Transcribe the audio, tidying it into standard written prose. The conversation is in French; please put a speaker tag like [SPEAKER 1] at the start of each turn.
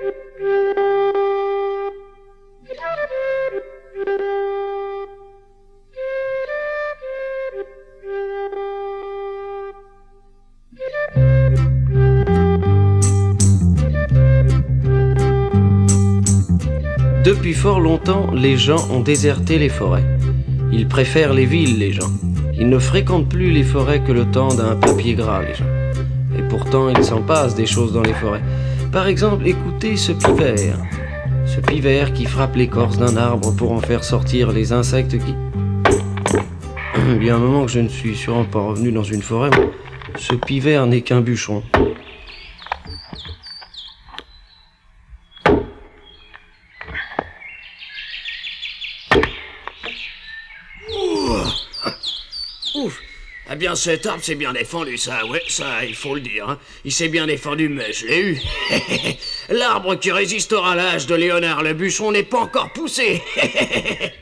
[SPEAKER 1] Depuis fort longtemps, les gens ont déserté les forêts. Ils préfèrent les villes, les gens. Ils ne fréquentent plus les forêts que le temps d'un papier gras, les gens. Et pourtant, il s'en passe des choses dans les forêts. Par exemple, écoutez ce pivert. Ce pivert qui frappe l'écorce d'un arbre pour en faire sortir les insectes qui... Il y a un moment que je ne suis sûrement pas revenu dans une forêt. Ce pivert n'est qu'un bûcheron.
[SPEAKER 2] Ouf. Eh bien, cet arbre s'est bien défendu, ça, ouais, ça, il faut le dire. Hein. Il s'est bien défendu, mais je l'ai eu. L'arbre qui résistera à l'âge de Léonard le bûcheron n'est pas encore poussé.